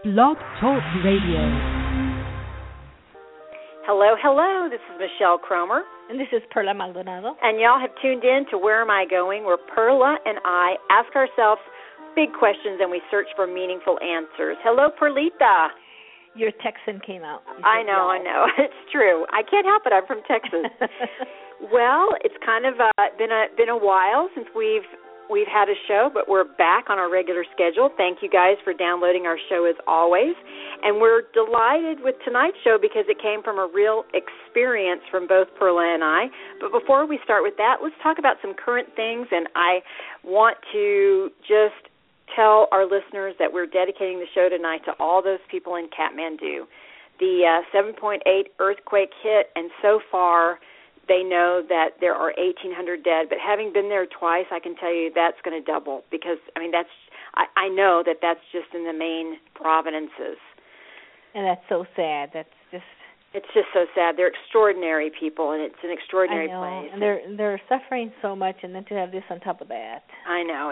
Blog Talk Radio. Hello, hello. This is Michelle Cromer. And this is Perla Maldonado. And y'all have tuned in to Where Am I Going, where Perla and I ask ourselves big questions and we search for meaningful answers. Hello, Perlita. Your Texan came out. I know. It's true. I can't help it. I'm from Texas. Well, it's kind of been a while since we've had a show, but we're back on our regular schedule. Thank you guys for downloading our show as always. And we're delighted with tonight's show because it came from a real experience from both Perla and I. But before we start with that, let's talk about some current things. And I want to just tell our listeners that we're dedicating the show tonight to all those people in Kathmandu. The 7.8 earthquake hit, and so far they know that there are 1,800 dead. But having been there twice, I can tell you that's going to double because, I know that that's just in the main provinces. And that's so sad. It's just so sad. They're extraordinary people, and it's an extraordinary place. And they're suffering so much, and then to have this on top of that. I know.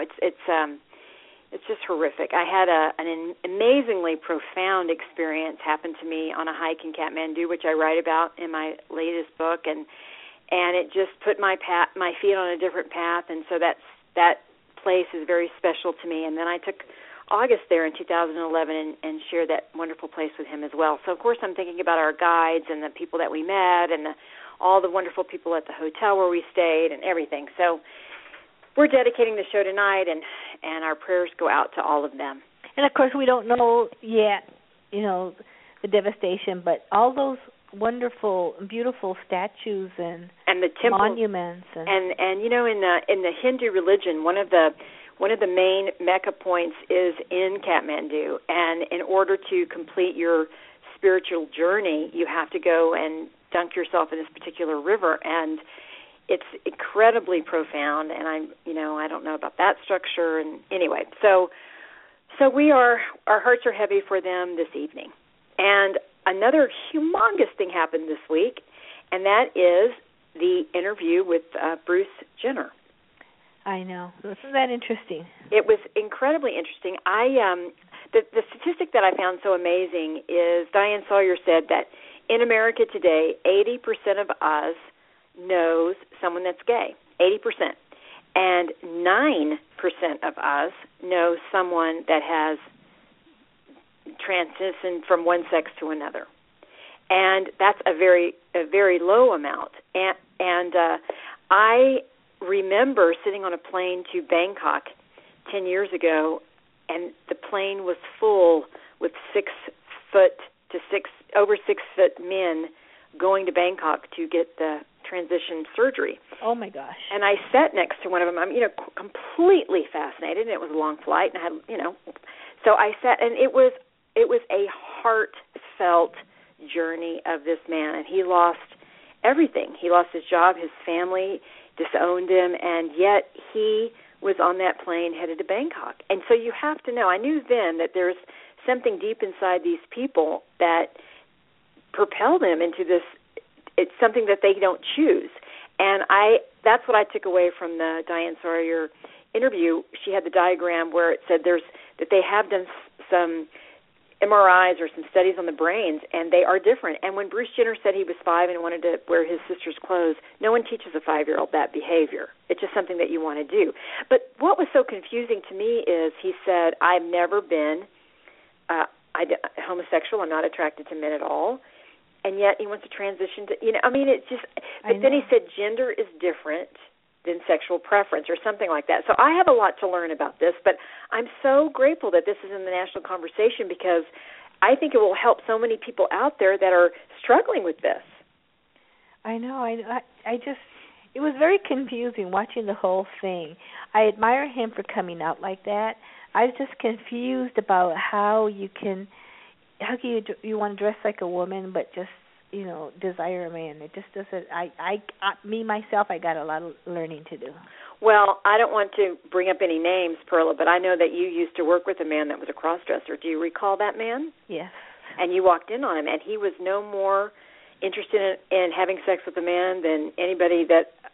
It's just horrific. I had an amazingly profound experience happen to me on a hike in Kathmandu, which I write about in my latest book, and it just put my feet on a different path, and so that place is very special to me. And then I took August there in 2011 and shared that wonderful place with him as well. So, of course, I'm thinking about our guides and the people that we met and all the wonderful people at the hotel where we stayed and everything. So we're dedicating the show tonight, and our prayers go out to all of them. And, of course, we don't know yet, the devastation, but all those wonderful, beautiful statues and the temples, monuments. And in the Hindu religion, one of the main Mecca points is in Kathmandu, and in order to complete your spiritual journey, you have to go and dunk yourself in this particular river, and it's incredibly profound. And I don't know about that structure, and anyway, so our hearts are heavy for them this evening. And another humongous thing happened this week, and that is the interview with Bruce Jenner. I know. Isn't that interesting? It was incredibly interesting. The statistic that I found so amazing is Diane Sawyer said that in America today, 80% of us knows someone that's gay, 80%. And 9% of us know someone that has transitioned from one sex to another. And that's a very low amount. And I remember sitting on a plane to Bangkok 10 years ago, and the plane was full with over 6 foot men going to Bangkok to get the transition surgery. Oh my gosh! And I sat next to one of them. I'm completely fascinated. And it was a long flight, and I had so I sat, and it was a heartfelt journey of this man, and he lost everything. He lost his job, his family disowned him, and yet he was on that plane headed to Bangkok. And so you have to know, I knew then that there's something deep inside these people that propel them into this. It's something that they don't choose. And that's what I took away from the Diane Sawyer interview. She had the diagram where it said that they have done some MRIs or some studies on the brains, and they are different. And when Bruce Jenner said he was 5 and wanted to wear his sister's clothes, no one teaches a 5-year-old that behavior. It's just something that you want to do. But what was so confusing to me is he said, I've never been homosexual. I'm not attracted to men at all. And yet he wants to transition to, it's just, but then he said gender is different than sexual preference or something like that. So I have a lot to learn about this, but I'm so grateful that this is in the national conversation because I think it will help so many people out there that are struggling with this. I know. I just, it was very confusing watching the whole thing. I admire him for coming out like that. I was just confused about how you you want to dress like a woman but just desire a man. It just doesn't. Myself, I got a lot of learning to do. Well, I don't want to bring up any names, Perla, but I know that you used to work with a man that was a cross-dresser. Do you recall that man? Yes. And you walked in on him, and he was no more interested in having sex with a man than anybody that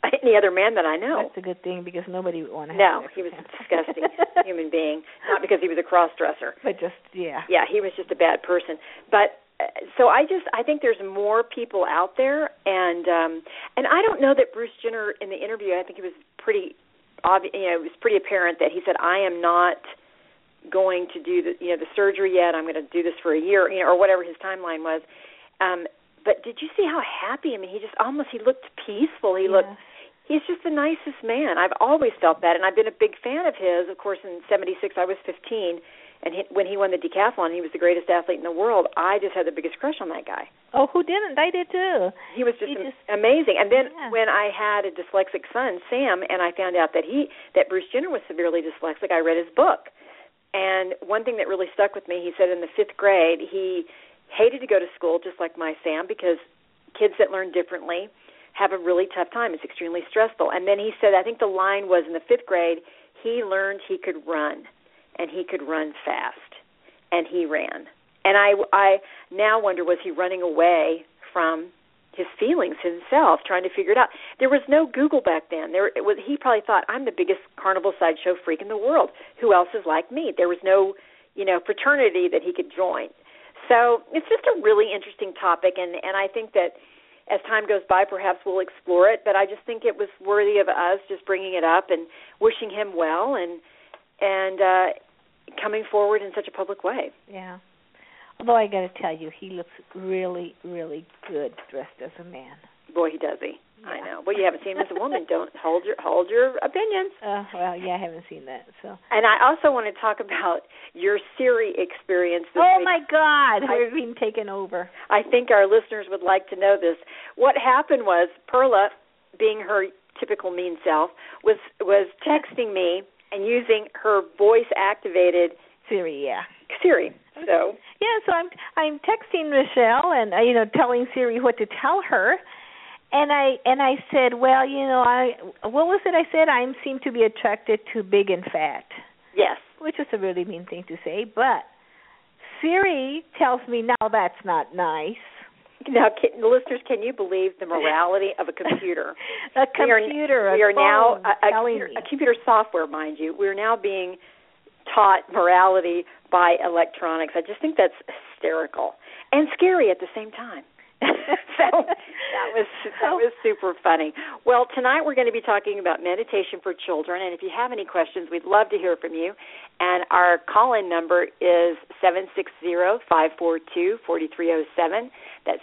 any other man that I know. That's a good thing because nobody would want to have No, sex he with was him. a disgusting human being. Not because he was a cross-dresser. But just, yeah. Yeah, he was just a bad person. But so I think there's more people out there, and I don't know that Bruce Jenner in the interview. I think it was pretty obvious. You know, it was pretty apparent that he said, "I am not going to do the surgery yet. I'm going to do this for a year, or whatever his timeline was." But did you see how happy? I mean, he looked peaceful. He's just the nicest man. I've always felt that, and I've been a big fan of his. Of course, in '76, I was 15, and when he won the decathlon, he was the greatest athlete in the world. I just had the biggest crush on that guy. Oh, who didn't? I did too. He was just amazing. And then when I had a dyslexic son, Sam, and I found out that Bruce Jenner was severely dyslexic, I read his book. And one thing that really stuck with me, he said in the 5th grade, he hated to go to school, just like my Sam, because kids that learn differently have a really tough time. It's extremely stressful. And then he said, I think the line was in the 5th grade, he learned he could run, and he could run fast, and he ran. And I now wonder, was he running away from his feelings himself, trying to figure it out? There was no Google back then. He probably thought, I'm the biggest carnival sideshow freak in the world. Who else is like me? There was no, fraternity that he could join. So it's just a really interesting topic, and I think that as time goes by, perhaps we'll explore it, but I just think it was worthy of us just bringing it up and wishing him well and coming forward in such a public way. Yeah. Although I got to tell you, he looks really, really good dressed as a man. Boy, he does he. Yeah. I know. Well, you haven't seen him as a woman. Don't hold your opinions. Well, yeah, I haven't seen that. So. And I also want to talk about your Siri experience this week. My God, we're being taken over. I think our listeners would like to know this. What happened was Perla, being her typical mean self, was texting me and using her voice-activated Siri, yeah. Siri. So I'm texting Michelle and telling Siri what to tell her. And I said, well, what was it I said? I seem to be attracted to big and fat. Yes. Which is a really mean thing to say, but Siri tells me, now that's not nice. Now, listeners, can you believe the morality of a computer? A computer, we are now a computer software, mind you. We're now being taught morality by electronics. I just think that's hysterical and scary at the same time. So that was super funny. Well, tonight we're going to be talking about meditation for children, and if you have any questions, we'd love to hear from you. And our call-in number is 760-542-4307. That's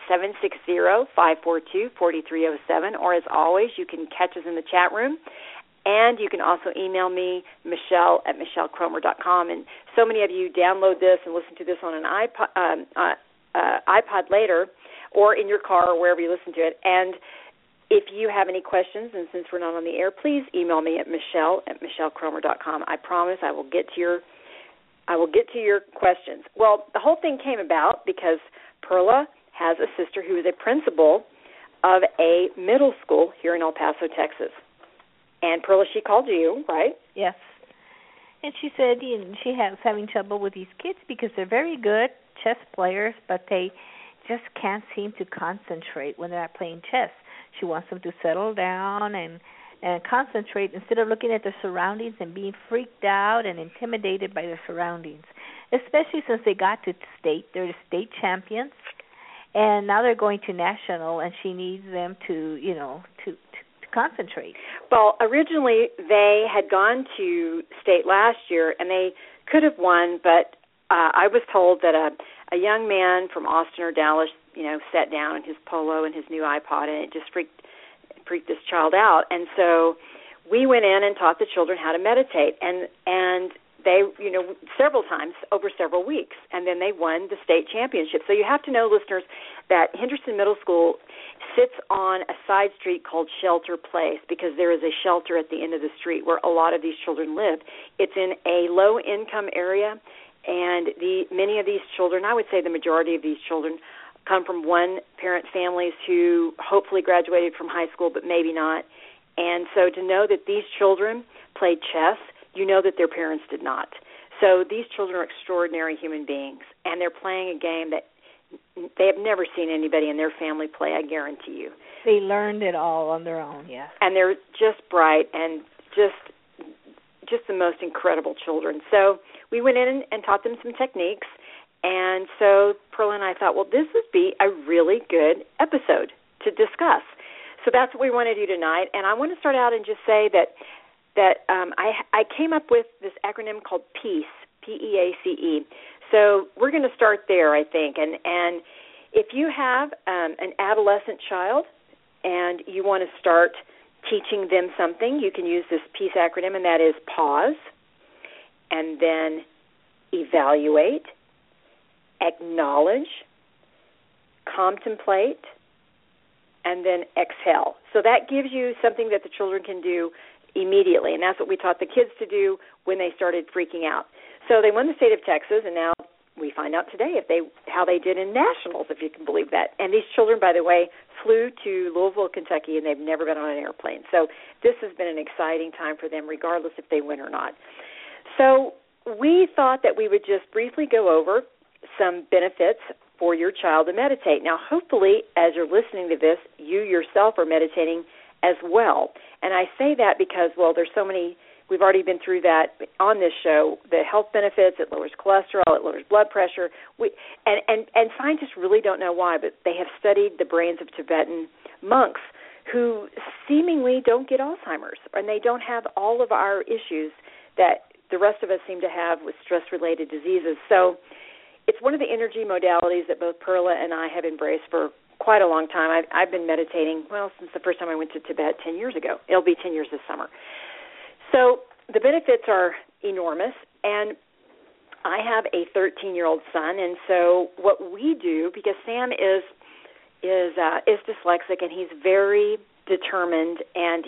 760-542-4307. Or as always, you can catch us in the chat room. And you can also email me, Michelle at michellekromer.com. And so many of you download this and listen to this on an iPod later, or in your car, or wherever you listen to it. And if you have any questions, and since we're not on the air, please email me at Michelle at michellekromer.com. I promise I will get to your questions. Well, the whole thing came about because Perla has a sister who is a principal of a middle school here in El Paso, Texas. And Perla, she called you, right? Yes. And she said she was having trouble with these kids because they're very good chess players, but they just can't seem to concentrate when they're not playing chess. She wants them to settle down and concentrate instead of looking at their surroundings and being freaked out and intimidated by their surroundings, especially since they got to state. They're the state champions, and now they're going to national, and she needs them to concentrate. Well, originally they had gone to state last year, and they could have won, but I was told that a young man from Austin or Dallas, sat down in his Polo and his new iPod, and it just freaked this child out. And so we went in and taught the children how to meditate, and they, several times over several weeks, and then they won the state championship. So you have to know, listeners, that Henderson Middle School sits on a side street called Shelter Place because there is a shelter at the end of the street where a lot of these children live. It's in a low-income area, and many of these children, I would say the majority of these children, come from one-parent families who hopefully graduated from high school but maybe not. And so to know that these children played chess, you know that their parents did not. So these children are extraordinary human beings, and they're playing a game that They have never seen anybody in their family play, I guarantee you. They learned it all on their own, yes. And they're just bright and just the most incredible children. So we went in and taught them some techniques. And so Perla and I thought, well, this would be a really good episode to discuss. So that's what we want to do tonight. And I want to start out and just say that I came up with this acronym called PEACE, P-E-A-C-E. So we're going to start there, I think. And if you have an adolescent child and you want to start teaching them something, you can use this PEACE acronym, and that is pause, and then evaluate, acknowledge, contemplate, and then exhale. So that gives you something that the children can do immediately, and that's what we taught the kids to do when they started freaking out. So they won the state of Texas, and now we find out today how they did in nationals, if you can believe that. And these children, by the way, flew to Louisville, Kentucky, and they've never been on an airplane. So this has been an exciting time for them, regardless if they win or not. So we thought that we would just briefly go over some benefits for your child to meditate. Now, hopefully, as you're listening to this, you yourself are meditating as well. And I say that because, well, there's so many. We've already been through that on this show, the health benefits. It lowers cholesterol, it lowers blood pressure. And scientists really don't know why, but they have studied the brains of Tibetan monks who seemingly don't get Alzheimer's, and they don't have all of our issues that the rest of us seem to have with stress-related diseases. So it's one of the energy modalities that both Perla and I have embraced for quite a long time. I've been meditating, well, since the first time I went to Tibet 10 years ago. It'll be 10 years this summer. So the benefits are enormous, and I have a 13-year-old son, and so what we do, because Sam is dyslexic and he's very determined, and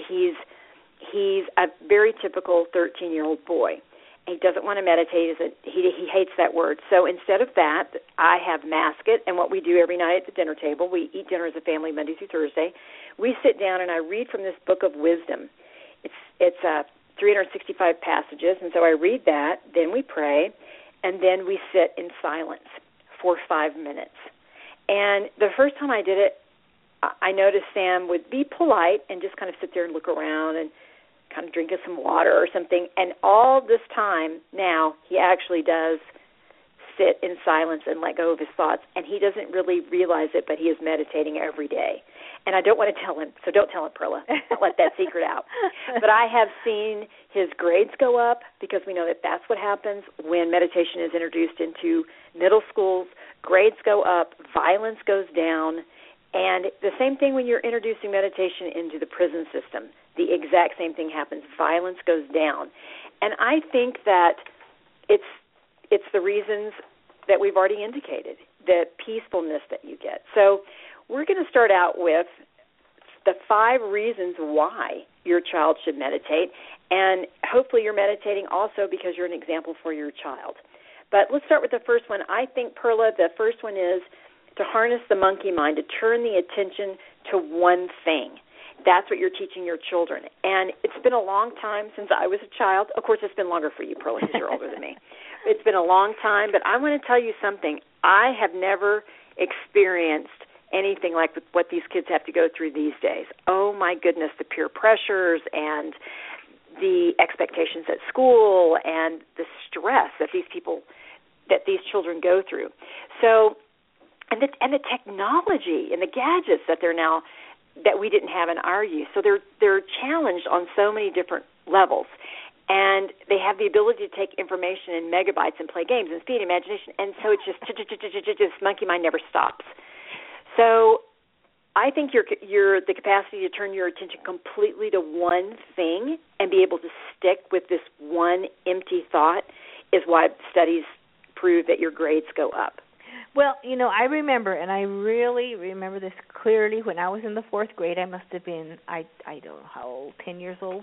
he's a very typical 13-year-old boy. He doesn't want to meditate. He hates that word. So instead of that, I have mask it, and what we do every night at the dinner table, we eat dinner as a family Monday through Thursday. We sit down and I read from this book of wisdom. It's 365 passages, and so I read that, then we pray, and then we sit in silence for 5 minutes. And the first time I did it, I noticed Sam would be polite and just kind of sit there and look around and kind of drink some water or something. And all this time now, he actually does sit in silence and let go of his thoughts. And he doesn't really realize it, but he is meditating every day. And I don't want to tell him, so don't tell him, Perla. Don't let that secret out. But I have seen his grades go up, because we know that that's what happens when meditation is introduced into middle schools. Grades go up, violence goes down. And the same thing when you're introducing meditation into the prison system. The exact same thing happens. Violence goes down. And I think that it's the reasons that we've already indicated, the peacefulness that you get. So we're going to start out with the 5 reasons why your child should meditate, and hopefully you're meditating also because you're an example for your child. But let's start with the first one. I think, Perla, the first one is to harness the monkey mind, to turn the attention to one thing. That's what you're teaching your children. And it's been a long time since I was a child. Of course, it's been longer for you, Perla, because you're older than me. It's been a long time, but I want to tell you something. I have never experienced anything like what these kids have to go through these days. Oh, my goodness, the peer pressures and the expectations at school and the stress that these children go through. So, and the technology and the gadgets that we didn't have in our youth. So they're challenged on so many different levels. And they have the ability to take information in megabytes and play games and feed imagination. And so it's just monkey mind never stops. So I think the capacity to turn your attention completely to one thing and be able to stick with this one empty thought is why studies prove that your grades go up. Well, I remember, and I really remember this clearly, when I was in the 4th grade. I must have been, I don't know how old, 10 years old.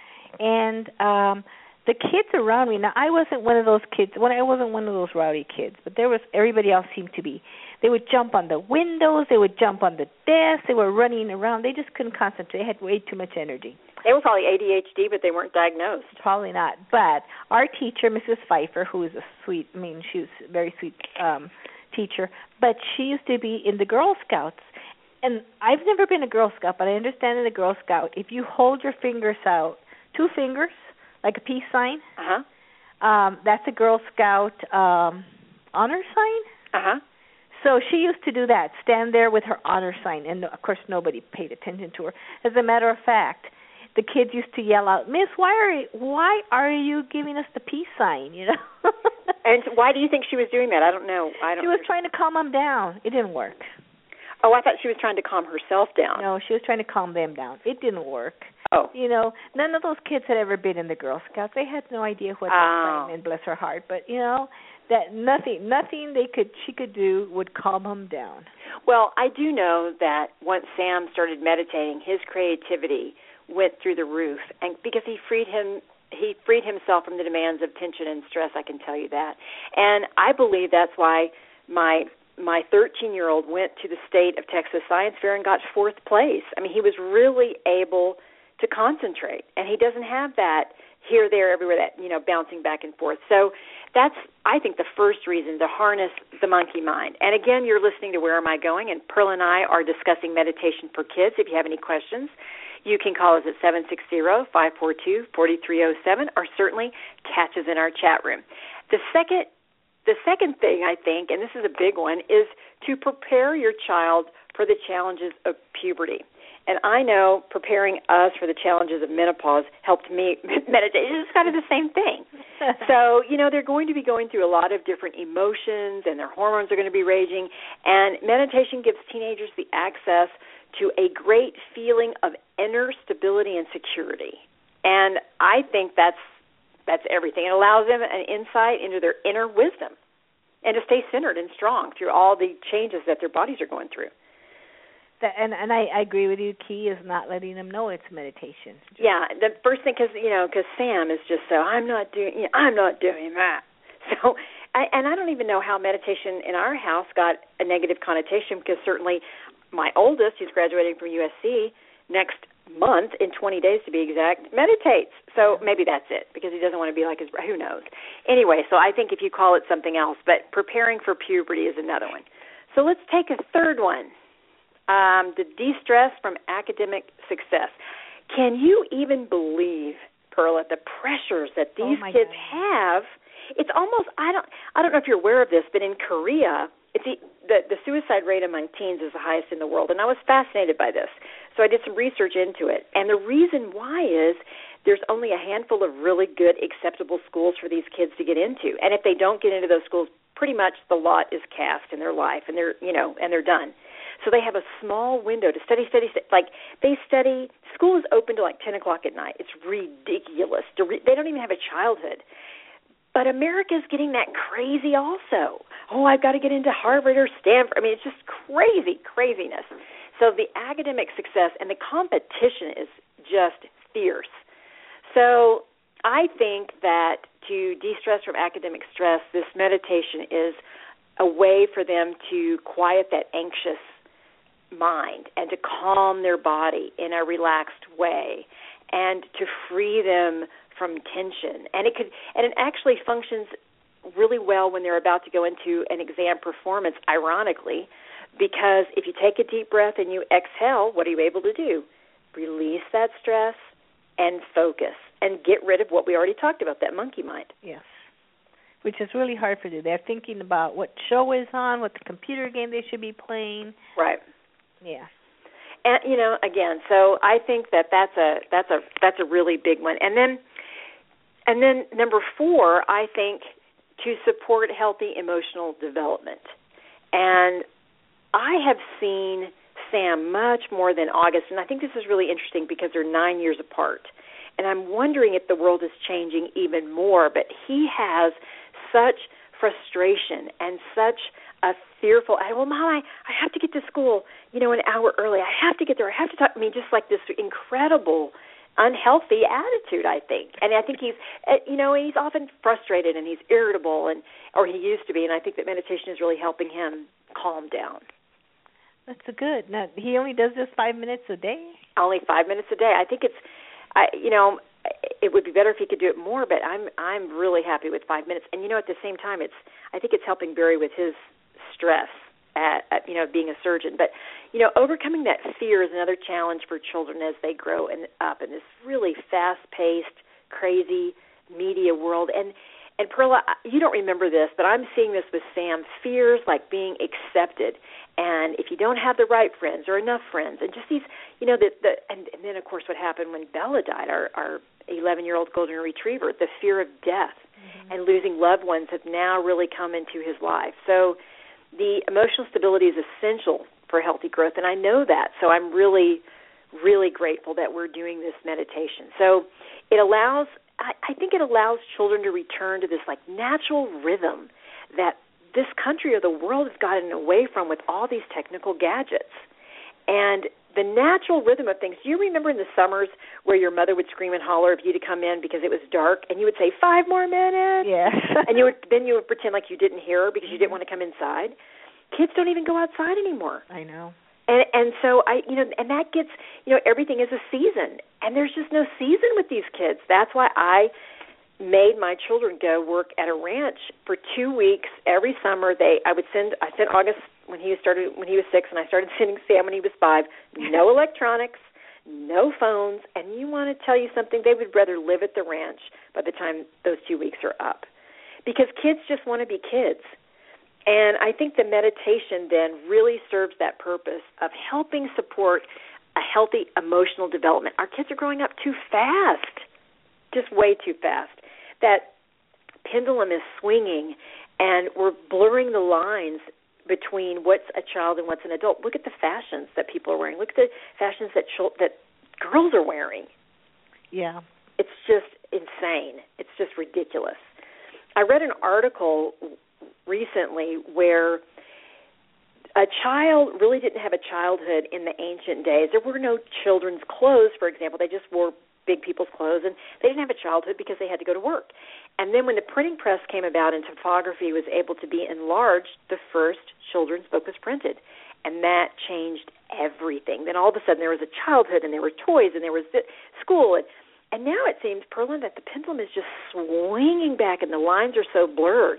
And the kids around me, now I wasn't one of those kids, I wasn't one of those rowdy kids, but everybody else seemed to be. They would jump on the windows, they would jump on the desk, they were running around. They just couldn't concentrate. They had way too much energy. They were probably ADHD, but they weren't diagnosed. Probably not. But our teacher, Mrs. Pfeiffer, who is she was a very sweet teacher, but she used to be in the Girl Scouts. And I've never been a Girl Scout, but I understand in the Girl Scout, if you hold your fingers out, 2 fingers, like a peace sign, that's a Girl Scout honor sign. So she used to do that, stand there with her honor sign, and of course nobody paid attention to her. As a matter of fact, the kids used to yell out, "Miss, why are you giving us the peace sign?" You know. And why do you think she was doing that? I don't know. She was trying to calm them down. It didn't work. Oh, I thought she was trying to calm herself down. No, she was trying to calm them down. It didn't work. Oh. You know, none of those kids had ever been in the Girl Scouts. They had no idea what that meant, bless her heart. But, you know, that nothing she could do would calm them down. Well, I do know that once Sam started meditating, his creativity went through the roof, and because he freed himself from the demands of tension and stress, I can tell you that. And I believe that's why my 13-year-old went to the State of Texas Science Fair and got 4th place. I mean, he was really able to concentrate, and he doesn't have that here, there, everywhere, that, you know, bouncing back and forth. So that's, I think, the first reason to harness the monkey mind. And again, you're listening to Where Am I Going? And Pearl and I are discussing meditation for kids. If you have any questions, you can call us at 760-542-4307 or certainly catch us in our chat room. The second thing, I think, and this is a big one, is to prepare your child for the challenges of puberty. And I know preparing us for the challenges of menopause helped me meditate. It's kind of the same thing. So, you know, they're going to be going through a lot of different emotions, and their hormones are going to be raging. And meditation gives teenagers the access to a great feeling of inner stability and security. And I think that's everything. It allows them an insight into their inner wisdom and to stay centered and strong through all the changes that their bodies are going through. And I agree with you. Key is not letting them know it's meditation. Yeah, the first thing, because Sam is just so I'm not doing that. So, I don't even know how meditation in our house got a negative connotation, because certainly my oldest, who's graduating from USC next month, in 20 days to be exact, meditates. So maybe that's it, because he doesn't want to be like his, who knows. Anyway, so I think if you call it something else, but preparing for puberty is another one. So let's take a third one. The de-stress from academic success. Can you even believe, Pearl, the pressures that these kids have? It's almost, I don't know if you're aware of this, but in Korea, the suicide rate among teens is the highest in the world, and I was fascinated by this. So I did some research into it, and the reason why is there's only a handful of really good, acceptable schools for these kids to get into, and if they don't get into those schools, pretty much the lot is cast in their life, and they're done. So they have a small window to study. Like, they study, school is open till like 10 o'clock at night. It's ridiculous. They don't even have a childhood. But America's getting that crazy also. Oh, I've got to get into Harvard or Stanford. I mean, it's just craziness. So the academic success and the competition is just fierce. So I think that to de-stress from academic stress, this meditation is a way for them to quiet that anxious mind and to calm their body in a relaxed way and to free them from tension. And it actually functions really well when they're about to go into an exam performance, ironically, because if you take a deep breath and you exhale, what are you able to do? Release that stress and focus and get rid of what we already talked about, that monkey mind. Yes. Which is really hard for them. They're thinking about what show is on, what the computer game they should be playing. Right. Yeah. And again, so I think that's a really big one. And then number 4, I think, to support healthy emotional development. And I have seen Sam much more than August, and I think this is really interesting because they're 9 years apart. And I'm wondering if the world is changing even more, but he has such frustration and such a fearful, well, Mom, I have to get to school, an hour early. I have to get there. I have to talk. I mean, just like this incredible, unhealthy attitude, I think. And I think he's often frustrated and he's irritable, or he used to be, and I think that meditation is really helping him calm down. That's good. Now, he only does this 5 minutes a day? Only 5 minutes a day. I think it would be better if he could do it more, but I'm really happy with 5 minutes. And at the same time, I think it's helping Barry with his stress at being a surgeon. But, overcoming that fear is another challenge for children as they grow up in this really fast-paced, crazy media world. And Perla, you don't remember this, but I'm seeing this with Sam. Fears like being accepted, and if you don't have the right friends or enough friends, and just these, and then of course what happened when Bella died, our 11-year-old golden retriever, the fear of death and losing loved ones have now really come into his life. So the emotional stability is essential for healthy growth, and I know that. So I'm really, really grateful that we're doing this meditation. So it allows. I think it allows children to return to this natural rhythm that this country or the world has gotten away from with all these technical gadgets. And the natural rhythm of things. Do you remember in the summers where your mother would scream and holler for you to come in because it was dark, and you would say 5 more minutes? Yes. And you would pretend like you didn't hear her because you didn't want to come inside. Kids don't even go outside anymore. I know. And so and that gets, everything is a season, and there's just no season with these kids. That's why I made my children go work at a ranch for 2 weeks every summer. I sent August when he was 6, and I started sending Sam when he was 5. No electronics, no phones, and you want to tell you something, they would rather live at the ranch by the time those 2 weeks are up, because kids just want to be kids. And I think the meditation then really serves that purpose of helping support a healthy emotional development. Our kids are growing up too fast, just way too fast. That pendulum is swinging, and we're blurring the lines between what's a child and what's an adult. Look at the fashions that people are wearing. Look at the fashions that girls are wearing. Yeah. It's just insane. It's just ridiculous. I read an article recently where a child really didn't have a childhood in the ancient days. There were no children's clothes, for example. They just wore big people's clothes, and they didn't have a childhood because they had to go to work. And then when the printing press came about and typography was able to be enlarged, the first children's book was printed, and that changed everything. Then all of a sudden there was a childhood, and there were toys, and there was school, and now it seems, Perla, that the pendulum is just swinging back, and the lines are so blurred.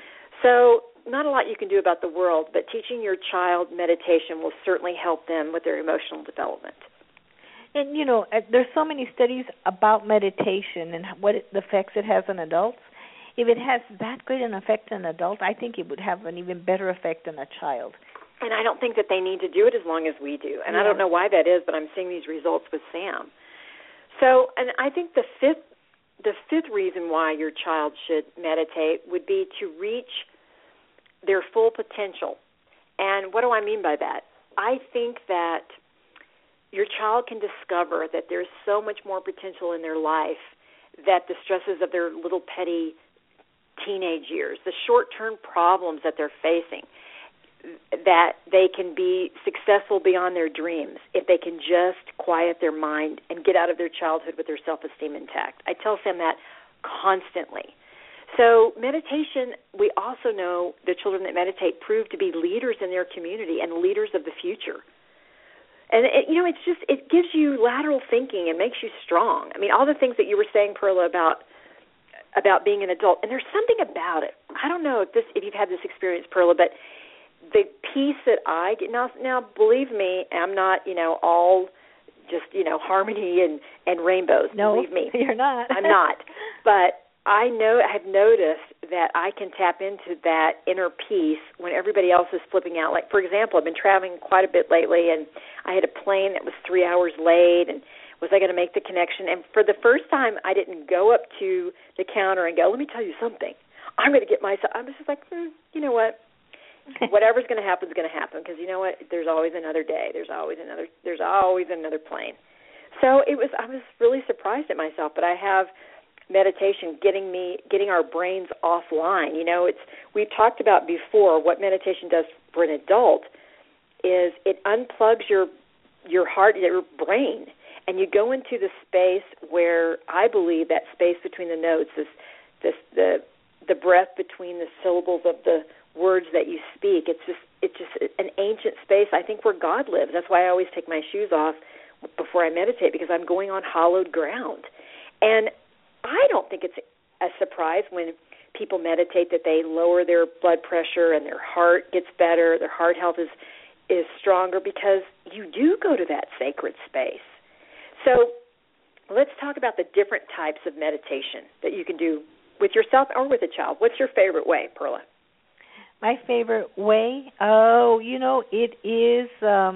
So not a lot you can do about the world, but teaching your child meditation will certainly help them with their emotional development. And, there's so many studies about meditation and the effects it has on adults. If it has that great an effect on an adult, I think it would have an even better effect on a child. And I don't think that they need to do it as long as we do. And I don't know why that is, but I'm seeing these results with Sam. So, and I think the fifth reason why your child should meditate would be to reach their full potential. And what do I mean by that? I think that your child can discover that there's so much more potential in their life that the stresses of their little petty teenage years, the short-term problems that they're facing, that they can be successful beyond their dreams if they can just quiet their mind and get out of their childhood with their self-esteem intact. I tell Sam that constantly. So meditation, we also know the children that meditate prove to be leaders in their community and leaders of the future. And, it gives you lateral thinking and makes you strong. I mean, all the things that you were saying, Perla, about being an adult, and there's something about it. I don't know if you've had this experience, Perla, but the peace that I get, now believe me, I'm not, all just, harmony and rainbows. No, believe me. You're not. I'm not. But I've noticed that I can tap into that inner peace when everybody else is flipping out. Like, for example, I've been traveling quite a bit lately, and I had a plane that was 3 hours late, and was I going to make the connection? And for the first time, I didn't go up to the counter and go, let me tell you something. I'm going to get myself. I was just like, you know what? Whatever's going to happen is going to happen, because you know what? There's always another day. There's always another plane. So I was really surprised at myself, but I have meditation getting our brains offline. We've talked about before what meditation does for an adult is it unplugs your heart, your brain, and you go into the space where I believe that space between the notes, the breath between the syllables of the words that you speak. It's just an ancient space, I think, where God lives. That's why I always take my shoes off before I meditate, because I'm going on hallowed ground. And I don't think it's a surprise when people meditate that they lower their blood pressure and their heart gets better, their heart health is stronger because you do go to that sacred space. So let's talk about the different types of meditation that you can do with yourself or with a child. What's your favorite way, Perla? My favorite way? Oh, it is,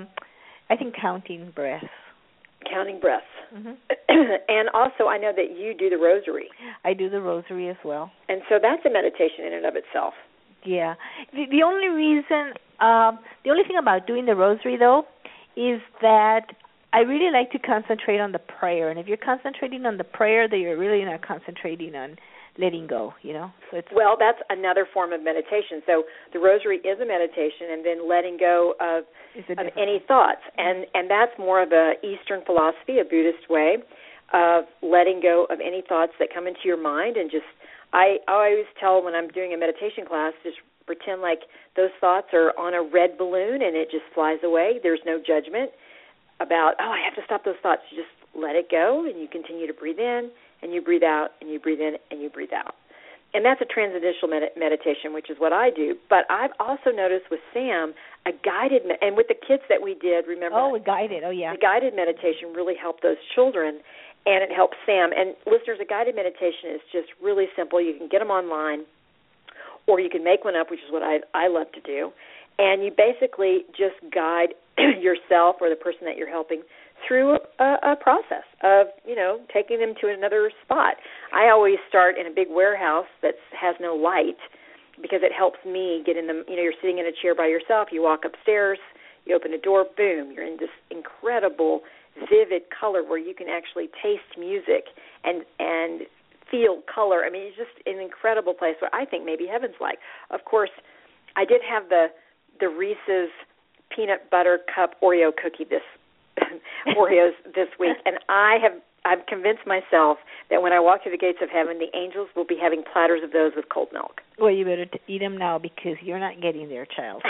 I think, counting breaths. Counting breaths. Mm-hmm. And also, I know that you do the rosary. I do the rosary as well. And so that's a meditation in and of itself. Yeah. The only reason, the only thing about doing the rosary, though, is that I really like to concentrate on the prayer. And if you're concentrating on the prayer, then you're really not concentrating on letting go, So well, that's another form of meditation. So the rosary is a meditation, and then letting go of any thoughts. And that's more of a Eastern philosophy, a Buddhist way of letting go of any thoughts that come into your mind. And just, I always tell when I'm doing a meditation class, just pretend like those thoughts are on a red balloon and it just flies away. There's no judgment about, I have to stop those thoughts. You just let it go, and you continue to breathe in, and you breathe out, and you breathe in, and you breathe out. And that's a transcendental meditation, which is what I do. But I've also noticed with Sam, a guided, and with the kids that we did, remember? Oh, guided, yeah. The guided meditation really helped those children, and it helped Sam. And listeners, a guided meditation is just really simple. You can get them online, or you can make one up, which is what I love to do. And you basically just guide yourself or the person that you're helping through a process of, taking them to another spot. I always start in a big warehouse that has no light because it helps me get in the, you're sitting in a chair by yourself, you walk upstairs, you open a door, boom, you're in this incredible, vivid color where you can actually taste music and feel color. I mean, it's just an incredible place where I think maybe heaven's like. Of course, I did have the Reese's peanut butter cup Oreo cookie Oreos this week, and I've convinced myself that when I walk through the gates of heaven, the angels will be having platters of those with cold milk. Well, you better eat them now because you're not getting there, child.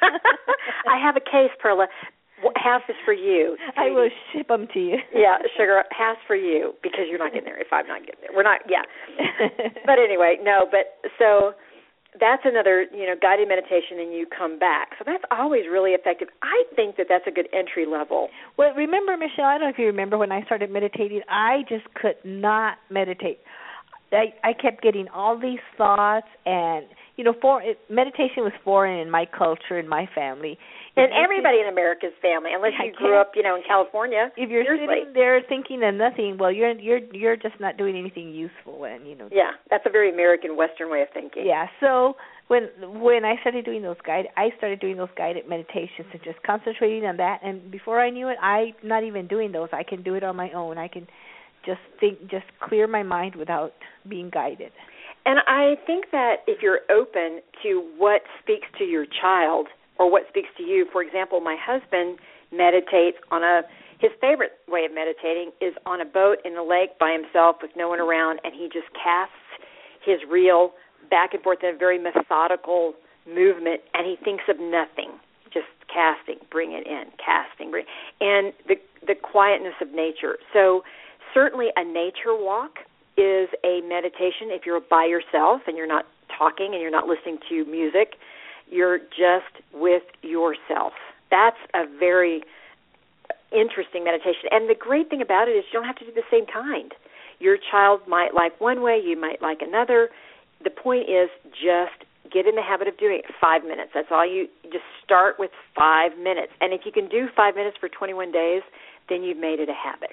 I have a case, Perla. Half is for you. I will ship them to you. Yeah, sugar, half for you because you're not getting there if I'm not getting there. We're not, yeah. But anyway, so that's another, guided meditation, and you come back. So that's always really effective. I think that that's a good entry level. Well, remember, Michelle, I don't know if you remember when I started meditating, I just could not meditate. I kept getting all these thoughts, and, meditation was foreign in my culture, in my family. And everybody in America's family, unless you grew up, in California. If you're sitting there thinking of nothing, well, you're just not doing anything useful, and Yeah, that's a very American Western way of thinking. Yeah. So when I started doing those guided meditations and just concentrating on that, and before I knew it, I'm not even doing those. I can do it on my own. I can just clear my mind without being guided. And I think that if you're open to what speaks to your child or what speaks to you, for example, my husband meditates his favorite way of meditating is on a boat in the lake by himself with no one around, and he just casts his reel back and forth in a very methodical movement, and he thinks of nothing, just casting, bring it in, casting, and the quietness of nature. So certainly a nature walk is a meditation. If you're by yourself and you're not talking and you're not listening to music, you're just with yourself. That's a very interesting meditation. And the great thing about it is you don't have to do the same kind. Your child might like one way, you might like another. The point is just get in the habit of doing it. 5 minutes. That's all you just start with 5 minutes. And if you can do 5 minutes for 21 days, then you've made it a habit.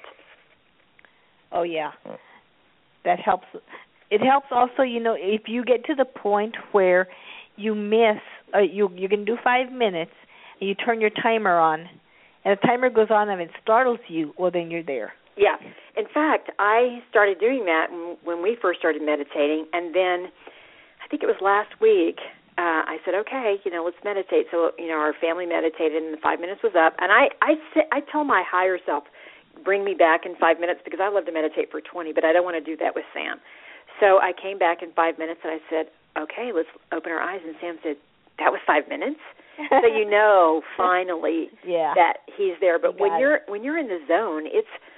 Oh, yeah. That helps. It helps also, if you get to the point where you miss, you can do 5 minutes, and you turn your timer on, and the timer goes on and it startles you, well, then you're there. Yeah. In fact, I started doing that when we first started meditating, and then I think it was last week, I said, okay, let's meditate. So, our family meditated, and the 5 minutes was up, and I tell my higher self, bring me back in 5 minutes because I love to meditate for 20, but I don't want to do that with Sam. So I came back in 5 minutes and I said, okay, let's open our eyes. And Sam said, that was 5 minutes? So finally that he's there. But when you're in the zone,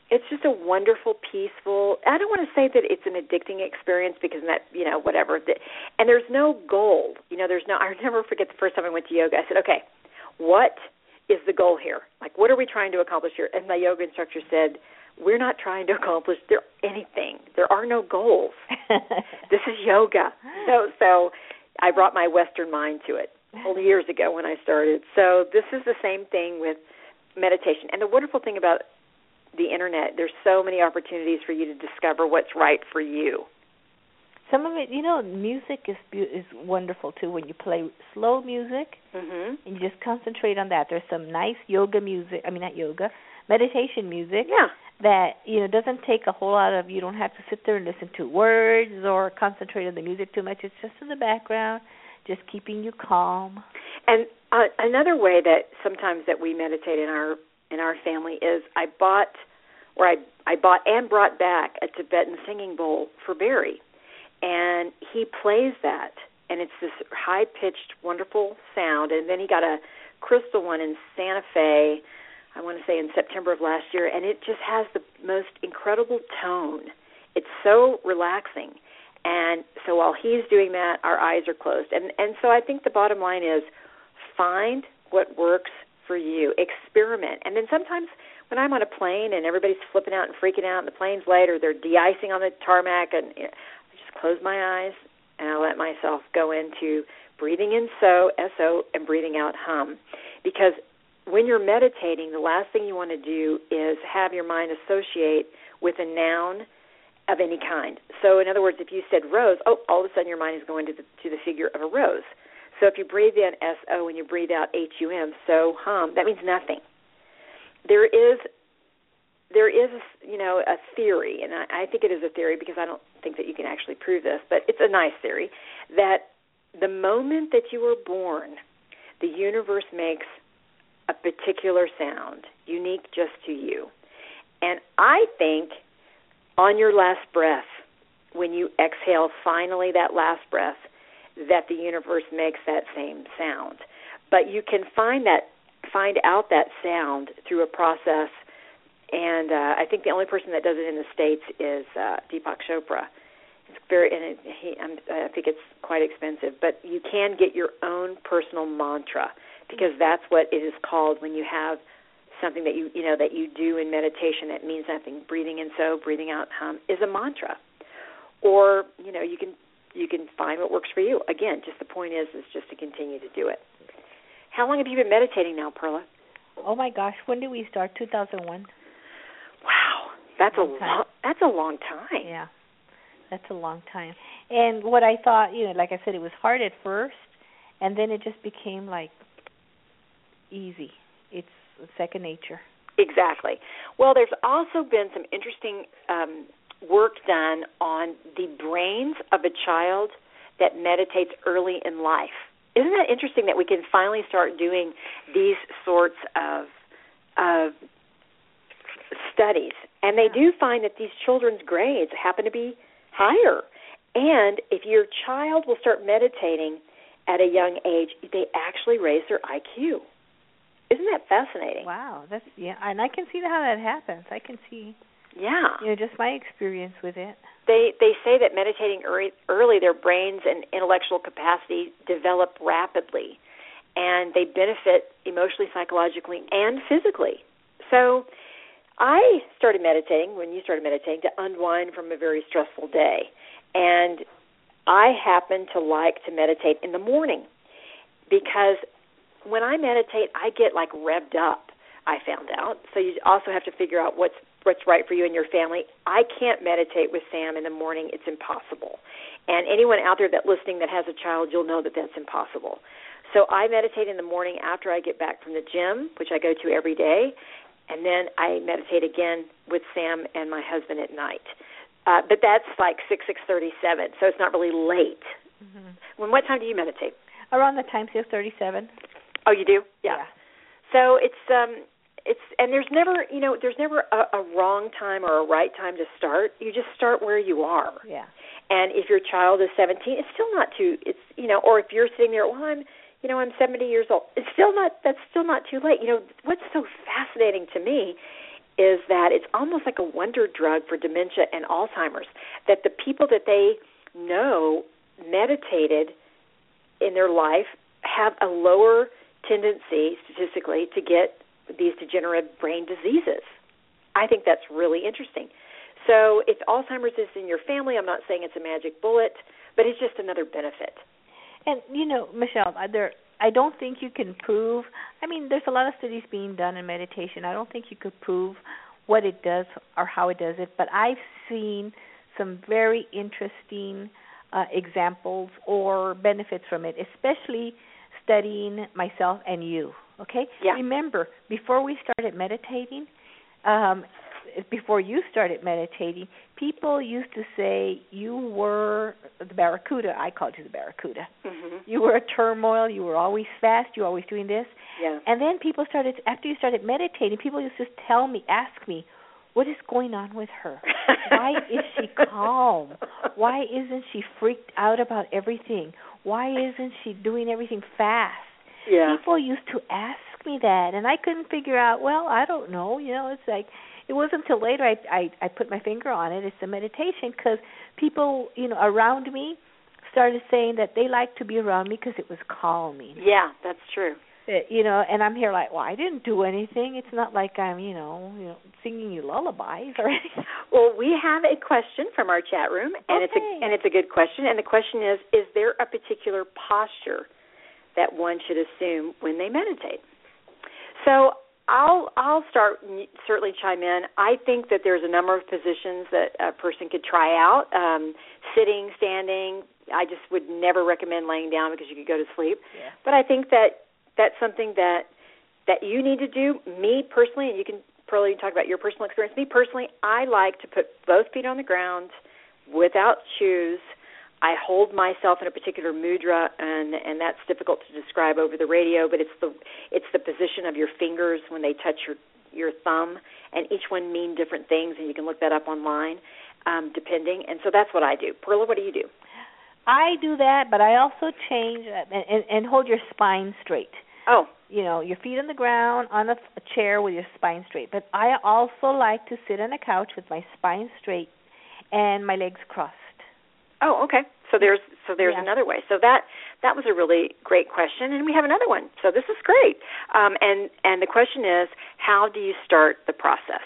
it's just a wonderful, peaceful. I don't want to say that it's an addicting experience because that, whatever. And there's no goal. There's no. I never forget the first time I went to yoga. I said, okay, what is the goal here? Like, what are we trying to accomplish here? And my yoga instructor said, we're not trying to accomplish anything. There are no goals. This is yoga. So I brought my Western mind to it years ago when I started. So this is the same thing with meditation. And the wonderful thing about the Internet, there's so many opportunities for you to discover what's right for you. Some of it, music is wonderful, too, when you play slow music and you just concentrate on that. There's some nice yoga music, meditation music that, doesn't take a whole lot of, you don't have to sit there and listen to words or concentrate on the music too much. It's just in the background, just keeping you calm. And another way that sometimes that we meditate in our family is I bought and brought back a Tibetan singing bowl for Barry. And he plays that, and it's this high-pitched, wonderful sound. And then he got a crystal one in Santa Fe, I want to say in September of last year, and it just has the most incredible tone. It's so relaxing. And so while he's doing that, our eyes are closed. And so I think the bottom line is find what works for you. Experiment. And then sometimes when I'm on a plane and everybody's flipping out and freaking out and the plane's late or they're de-icing on the tarmac, and close my eyes, and I let myself go into breathing in S-O, and breathing out hum. Because when you're meditating, the last thing you want to do is have your mind associate with a noun of any kind. So in other words, if you said rose, all of a sudden your mind is going to the figure of a rose. So if you breathe in S-O and you breathe out H-U-M, so hum, that means nothing. There is a theory, and I think it is a theory because I don't think that you can actually prove this, but it's a nice theory, that the moment that you were born, the universe makes a particular sound, unique just to you. And I think on your last breath, when you exhale finally that last breath, that the universe makes that same sound. But you can find out that sound through a process. And I think the only person that does it in the States is Deepak Chopra. I think it's quite expensive, but you can get your own personal mantra because that's what it is called when you have something that you do in meditation that means nothing. Breathing in so, breathing out hum is a mantra, or you can find what works for you. Again, just the point is just to continue to do it. How long have you been meditating now, Perla? Oh my gosh, when did we start? 2001. Wow, that's a long time. Yeah, that's a long time. And what I thought, like I said, it was hard at first, and then it just became like easy. It's second nature. Exactly. Well, there's also been some interesting work done on the brains of a child that meditates early in life. Isn't that interesting that we can finally start doing these sorts of studies? And they do find that these children's grades happen to be higher. And if your child will start meditating at a young age, they actually raise their IQ. Isn't that fascinating? Wow, and I can see how that happens. I can see, just my experience with it. They say that meditating early, their brains and intellectual capacity develop rapidly, and they benefit emotionally, psychologically, and physically. So I started meditating when you started meditating to unwind from a very stressful day, and I happen to like to meditate in the morning because when I meditate, I get like revved up, I found out. So you also have to figure out what's right for you and your family. I can't meditate with Sam in the morning. It's impossible. And anyone out there listening that has a child, you'll know that that's impossible. So I meditate in the morning after I get back from the gym, which I go to every day, and then I meditate again with Sam and my husband at night. But that's like 6:37, so it's not really late. Mm-hmm. What time do you meditate? Around the time 6:37. Oh, you do? Yeah. So it's and there's never a wrong time or a right time to start. You just start where you are. Yeah. And if your child is 17, it's still not too. Or if you're sitting there, well, I'm 70 years old. That's still not too late. What's so fascinating to me is that it's almost like a wonder drug for dementia and Alzheimer's, that the people that they know meditated in their life have a lower tendency statistically to get these degenerative brain diseases. I think that's really interesting. So if Alzheimer's is in your family, I'm not saying it's a magic bullet, but it's just another benefit. And, Michelle, I don't think you can prove, there's a lot of studies being done in meditation. I don't think you could prove what it does or how it does it, but I've seen some very interesting examples or benefits from it, especially studying myself and you, okay? Yeah. Remember, before we started meditating, before you started meditating, people used to say you were the barracuda. I called you the barracuda. Mm-hmm. You were a turmoil. You were always fast. You were always doing this. Yeah. And then people started, after you started meditating, people used to ask me, what is going on with her? Why is she calm? Why isn't she freaked out about everything? Why isn't she doing everything fast? Yeah. People used to ask me that, and I couldn't figure out, I don't know. It's like, it wasn't until later I put my finger on it. It's the meditation, because people, around me started saying that they liked to be around me because it was calming. Yeah, that's true. And I'm here like, I didn't do anything. It's not like I'm, singing you lullabies or anything. Well, we have a question from our chat room, and it's a good question. And the question is there a particular posture that one should assume when they meditate? So I'll start, certainly chime in. I think that there's a number of positions that a person could try out, sitting, standing. I just would never recommend laying down because you could go to sleep. Yeah. But I think that's something that you need to do. Me personally, and you can probably talk about your personal experience. Me personally, I like to put both feet on the ground without shoes. I hold myself in a particular mudra, and that's difficult to describe over the radio, but it's the position of your fingers when they touch your thumb, and each one mean different things, and you can look that up online, depending. And so that's what I do. Perla, what do you do? I do that, but I also change and hold your spine straight. Oh. Your feet on the ground, on a chair with your spine straight. But I also like to sit on a couch with my spine straight and my legs crossed. Oh, okay. So there's another way. So that was a really great question, and we have another one. So this is great. And the question is, how do you start the process?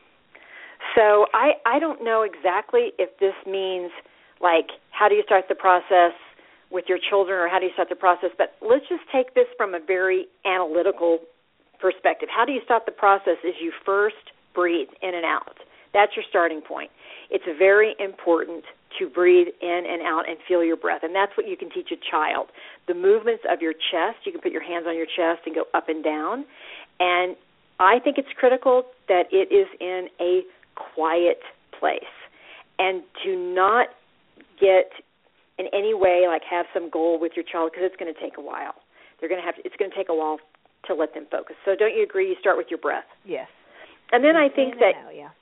So I don't know exactly if this means like how do you start the process with your children or how do you start the process, but let's just take this from a very analytical perspective. How do you start the process is you first breathe in and out. That's your starting point. It's very important to breathe in and out and feel your breath, and that's what you can teach a child. The movements of your chest, you can put your hands on your chest and go up and down, and I think it's critical that it is in a quiet place, and to not get in any way like have some goal with your child because it's going to take a while. It's going to take a while to let them focus. So don't you agree? You start with your breath. Yes. And then I think that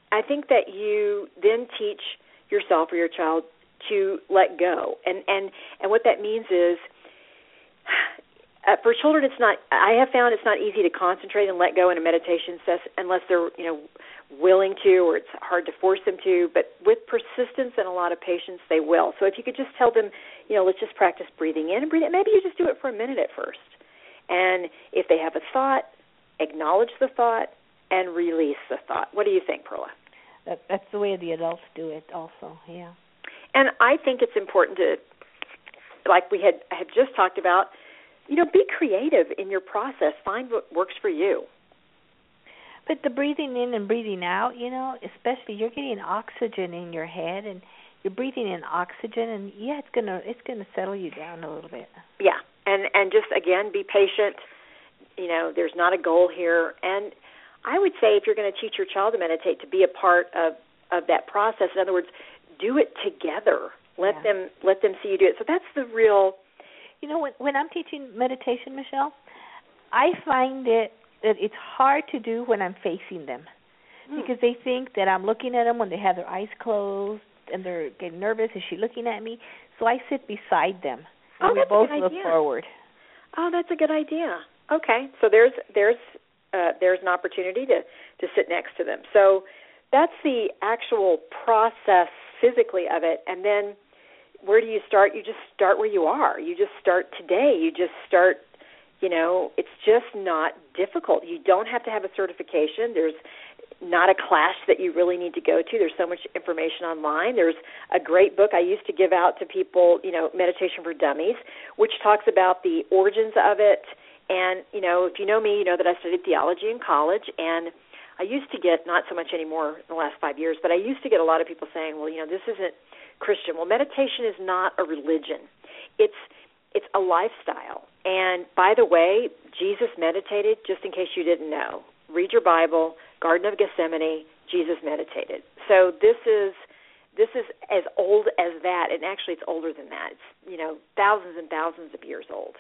you then teach yourself or your child to let go. And what that means is for children I have found it's not easy to concentrate and let go in a meditation session unless they're, willing to, or it's hard to force them to, but with persistence and a lot of patience, they will. So if you could just tell them, let's just practice breathing in and breathing, maybe you just do it for a minute at first. And if they have a thought, acknowledge the thought and release the thought. What do you think, Perla? That's the way the adults do it also, yeah. And I think it's important to, like we had just talked about, be creative in your process. Find what works for you. But the breathing in and breathing out, especially you're getting oxygen in your head and you're breathing in oxygen, and it's gonna settle you down a little bit. Yeah, and just again be patient. There's not a goal here, and I would say if you're going to teach your child to meditate, to be a part of that process. In other words, do it together. Let them see you do it. So that's the real. When I'm teaching meditation, Michelle, I find that it's hard to do when I'm facing them because they think that I'm looking at them when they have their eyes closed and they're getting nervous. Is she looking at me? So I sit beside them and we both look forward. Oh, that's a good idea. Okay, so there's there's an opportunity to sit next to them. So that's the actual process physically of it. And then where do you start? You just start where you are. You just start today. You just start, it's just not difficult. You don't have to have a certification. There's not a class that you really need to go to. There's so much information online. There's a great book I used to give out to people, Meditation for Dummies, which talks about the origins of it. And, if you know me, you know that I studied theology in college, and I used to get, not so much anymore in the last 5 years, but I used to get a lot of people saying, well, this isn't Christian. Well, meditation is not a religion. It's a lifestyle. And by the way, Jesus meditated, just in case you didn't know. Read your Bible, Garden of Gethsemane, Jesus meditated. So this is as old as that, and actually it's older than that. It's, thousands and thousands of years old.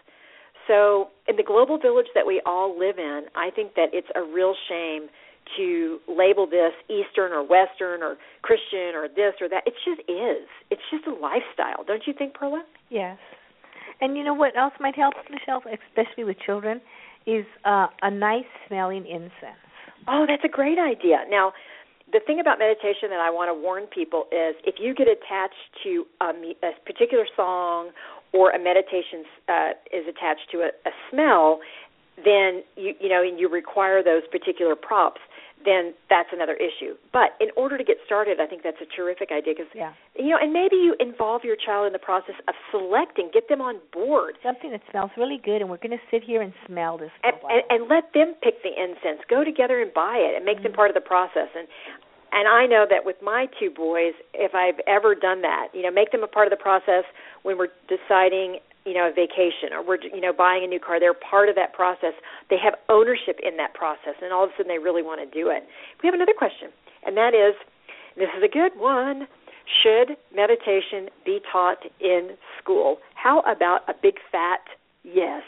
So in the global village that we all live in, I think that it's a real shame to label this Eastern or Western or Christian or this or that. It just is. It's just a lifestyle. Don't you think, Perla? Yes. And you know what else might help, Michelle, especially with children, is a nice smelling incense. Oh, that's a great idea. Now, the thing about meditation that I want to warn people is if you get attached to a particular song or a meditation is attached to a smell, then you require those particular props, then that's another issue. But in order to get started, I think that's a terrific idea because, and maybe you involve your child in the process of selecting, get them on board. Something that smells really good, and we're going to sit here and smell this for a while. And let them pick the incense. Go together and buy it and make them part of the process. And I know that with my two boys, if I've ever done that, make them a part of the process when we're deciding a vacation or we're, buying a new car. They're part of that process. They have ownership in that process, and all of a sudden they really want to do it. We have another question, and that is, this is a good one, should meditation be taught in school? How about a big fat yes?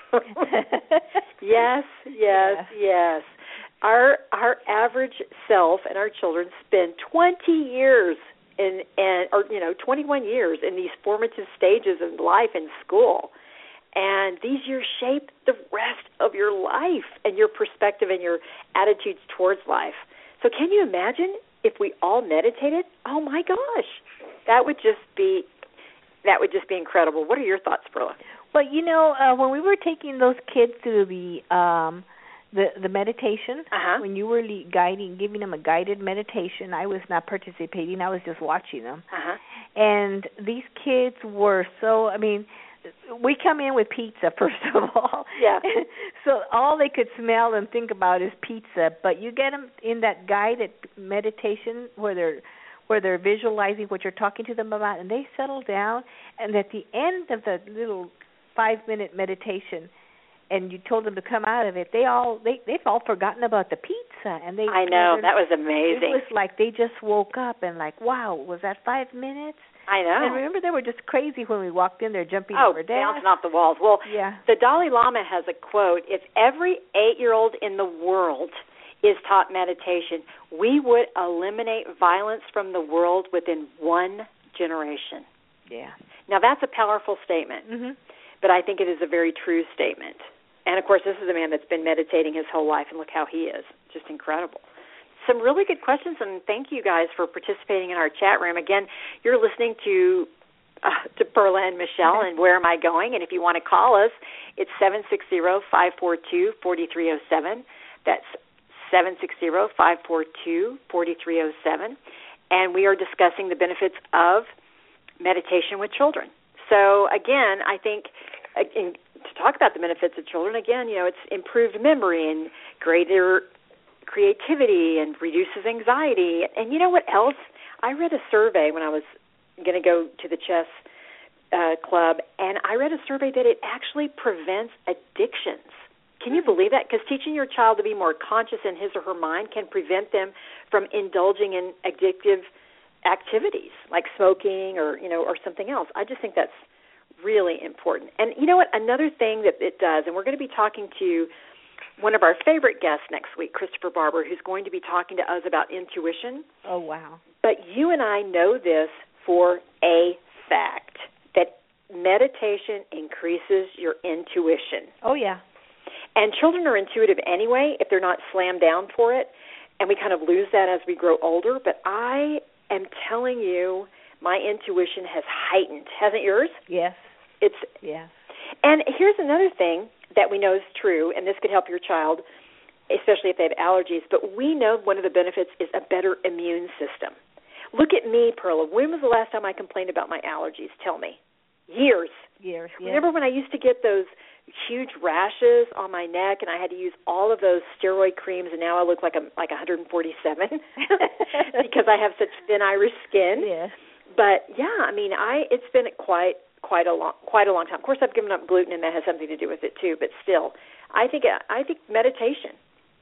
Yes. Our average self and our children spend 20 years 21 years in these formative stages of life in school. And these years shape the rest of your life and your perspective and your attitudes towards life. So can you imagine if we all meditated? Oh my gosh. That would just be incredible. What are your thoughts, Perla? Well, when we were taking those kids through the meditation, when you were giving them a guided meditation, I was not participating. I was just watching them. And these kids were we come in with pizza, first of all. Yeah. So all they could smell and think about is pizza. But you get them in that guided meditation where they're visualizing what you're talking to them about, and they settle down. And at the end of the little 5-minute meditation, and you told them to come out of it, they've all forgotten about the pizza. And I know, that was amazing. It was like they just woke up and wow, was that 5 minutes? I know. And remember, they were just crazy when we walked in there, jumping over desks. Bouncing off the walls. Well, the Dalai Lama has a quote, if every 8-year-old in the world is taught meditation, we would eliminate violence from the world within 1 generation. Yeah. Now, that's a powerful statement, but I think it is a very true statement. And, of course, this is a man that's been meditating his whole life, and look how he is. Just incredible. Some really good questions, and thank you guys for participating in our chat room. Again, you're listening to Perla and Michelle, and Where Am I Going? And if you want to call us, it's 760-542-4307. That's 760-542-4307. And we are discussing the benefits of meditation with children. So, again, I think to talk about the benefits of children, again, it's improved memory and greater creativity and reduces anxiety. And you know what else? I read a survey when I was going to go to the chess club, and I read a survey that it actually prevents addictions. Can you believe that? Because teaching your child to be more conscious in his or her mind can prevent them from indulging in addictive activities like smoking or something else. I just think that's really important. And you know what? Another thing that it does, and we're going to be talking to one of our favorite guests next week, Christopher Barber, who's going to be talking to us about intuition. Oh, wow. But you and I know this for a fact, that meditation increases your intuition. Oh, yeah. And children are intuitive anyway if they're not slammed down for it, and we kind of lose that as we grow older. But I am telling you, my intuition has heightened. Hasn't yours? Yes. Yes. And here's another thing that we know is true, and this could help your child, especially if they have allergies, but we know one of the benefits is a better immune system. Look at me, Perla. When was the last time I complained about my allergies? Tell me. Years. Yes. Remember when I used to get those huge rashes on my neck, and I had to use all of those steroid creams, and now I look like 147 because I have such thin Irish skin. Yes. But yeah, I mean, it's been quite a long time. Of course, I've given up gluten, and that has something to do with it too. But still, I think meditation.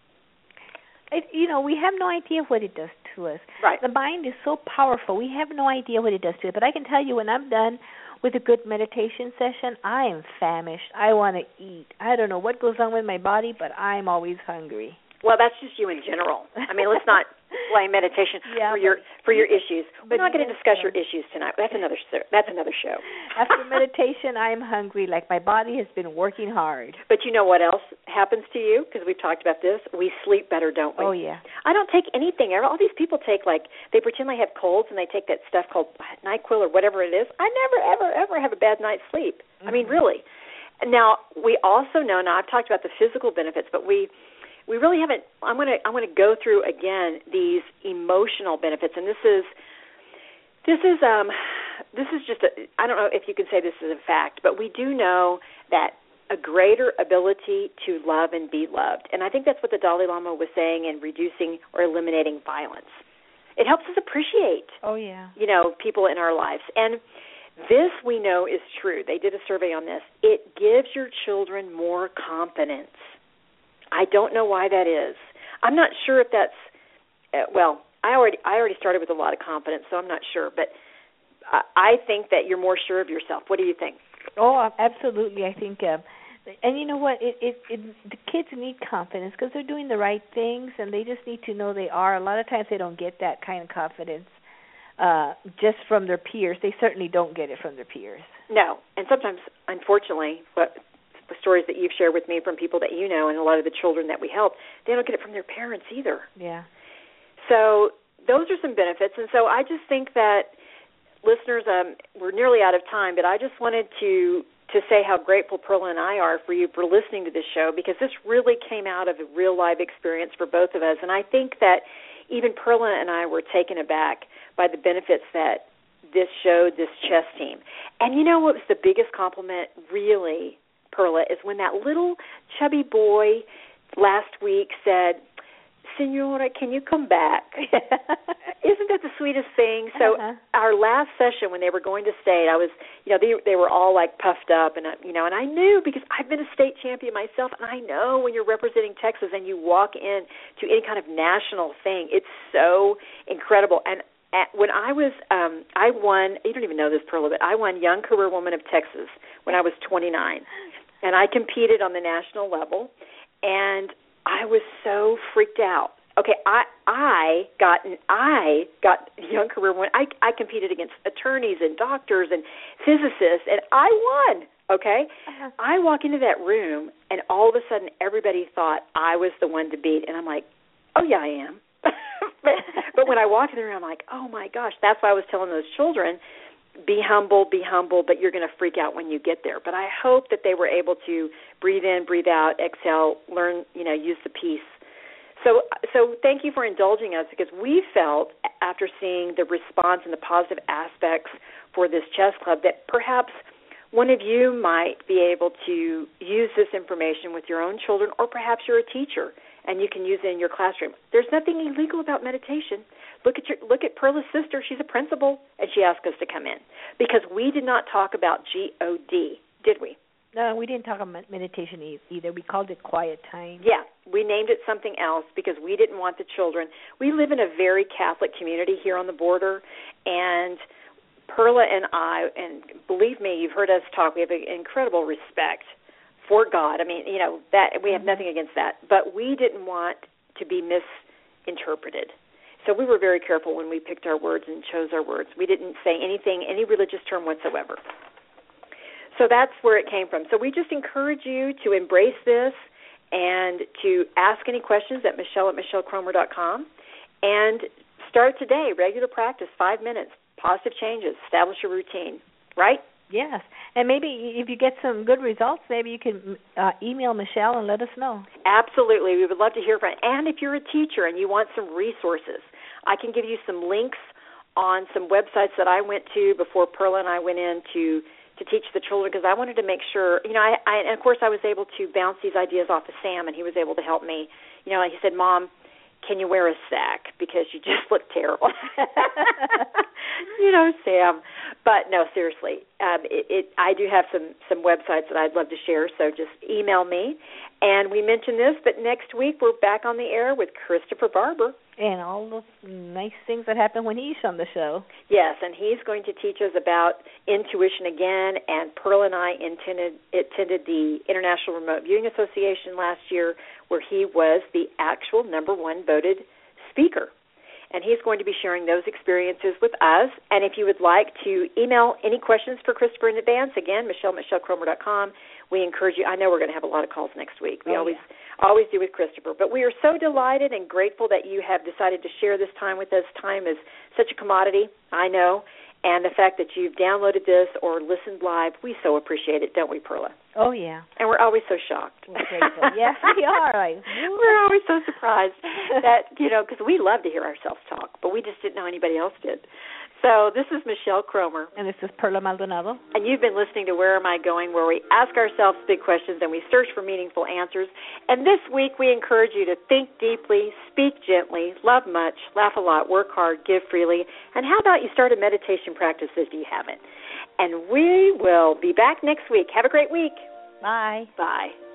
We have no idea what it does to us. Right. The mind is so powerful. We have no idea what it does to it. But I can tell you, when I'm done with a good meditation session, I am famished. I want to eat. I don't know what goes on with my body, but I'm always hungry. Well, that's just you in general. I mean, let's not blame meditation for your issues. We're not going to discuss your issues tonight. That's another show. After meditation, I'm hungry, like my body has been working hard. But you know what else happens to you? Because we've talked about this. We sleep better, don't we? Oh, yeah. I don't take anything. All these people take, they pretend they have colds, and they take that stuff called NyQuil or whatever it is. I never, ever, ever have a bad night's sleep. Mm-hmm. I mean, really. Now, we also know, I've talked about the physical benefits, but we really haven't. I'm going to go through again these emotional benefits, and this is just I don't know if you can say this is a fact, but we do know that a greater ability to love and be loved, and I think that's what the Dalai Lama was saying in reducing or eliminating violence. It helps us appreciate, people in our lives, and this we know is true. They did a survey on this. It gives your children more confidence. I don't know why that is. I'm not sure if that's I already started with a lot of confidence, so I'm not sure. But I think that you're more sure of yourself. What do you think? Oh, absolutely. I think, and you know what? The kids need confidence because they're doing the right things, and they just need to know they are. A lot of times they don't get that kind of confidence just from their peers. They certainly don't get it from their peers. No, and sometimes, unfortunately, the stories that you've shared with me from people that you know and a lot of the children that we help, they don't get it from their parents either. Yeah. So those are some benefits. And so I just think that listeners, we're nearly out of time, but I just wanted to say how grateful Perla and I are for you for listening to this show, because this really came out of a real live experience for both of us. And I think that even Perla and I were taken aback by the benefits that this showed this chess team. And you know what was the biggest compliment, really, Perla, is when that little chubby boy last week said, "Senora, can you come back?" Isn't that the sweetest thing? So our last session when they were going to state, I was, they were all like puffed up, and and I knew, because I've been a state champion myself, and I know when you're representing Texas and you walk in to any kind of national thing, it's so incredible. And when I was, I won, you don't even know this, Perla, but I won Young Career Woman of Texas when I was 29. And I competed on the national level, and I was so freaked out. Okay, I got Young Career Woman. I competed against attorneys and doctors and physicists, and I won. Okay, I walk into that room, and all of a sudden, everybody thought I was the one to beat, and I'm like, oh yeah, I am. but when I walked in the room, I'm like, oh my gosh. That's why I was telling those children, be humble, but you're going to freak out when you get there. But I hope that they were able to breathe in, breathe out, exhale, learn, use the peace. So thank you for indulging us, because we felt, after seeing the response and the positive aspects for this chess club, that perhaps one of you might be able to use this information with your own children, or perhaps you're a teacher and you can use it in your classroom. There's nothing illegal about meditation. Look at Perla's sister. She's a principal, and she asked us to come in because we did not talk about GOD, did we? No, we didn't talk about meditation either. We called it quiet time. Yeah, we named it something else because we didn't want the children. We live in a very Catholic community here on the border, and Perla and I, and believe me, you've heard us talk, we have an incredible respect for God. I mean, that we have nothing against that, but we didn't want to be misinterpreted. So we were very careful when we picked our words and chose our words. We didn't say anything, any religious term whatsoever. So that's where it came from. So we just encourage you to embrace this and to ask any questions at Michelle@michellekromer.com. And start today, regular practice, 5 minutes, positive changes, establish a routine, right? Yes. And maybe if you get some good results, maybe you can email Michelle and let us know. Absolutely. We would love to hear from you. And if you're a teacher and you want some resources, I can give you some links on some websites that I went to before Perla and I went in to teach the children, because I wanted to make sure, and of course I was able to bounce these ideas off of Sam, and he was able to help me. He said, Mom, can you wear a sack because you just look terrible? Sam. But no, seriously, I do have some websites that I'd love to share, so just email me. And we mentioned this, but next week we're back on the air with Christopher Barber. And all the nice things that happen when he's on the show. Yes, and he's going to teach us about intuition again, and Pearl and I attended the International Remote Viewing Association last year, where he was the actual #1 voted speaker. And he's going to be sharing those experiences with us. And if you would like to email any questions for Christopher in advance, again, Michelle@michellekromer.com. We encourage you. I know we're going to have a lot of calls next week. We always do with Christopher. But we are so delighted and grateful that you have decided to share this time with us. Time is such a commodity, I know. And the fact that you've downloaded this or listened live, we so appreciate it, don't we, Perla? Oh, yeah. And we're always so shocked. We're grateful. Yes, we are. We're always so surprised that, because we love to hear ourselves talk, but we just didn't know anybody else did. So this is Michelle Kromer. And this is Perla Maldonado. And you've been listening to Where Am I Going?, where we ask ourselves big questions and we search for meaningful answers. And this week we encourage you to think deeply, speak gently, love much, laugh a lot, work hard, give freely. And how about you start a meditation practice if you haven't? And we will be back next week. Have a great week. Bye. Bye.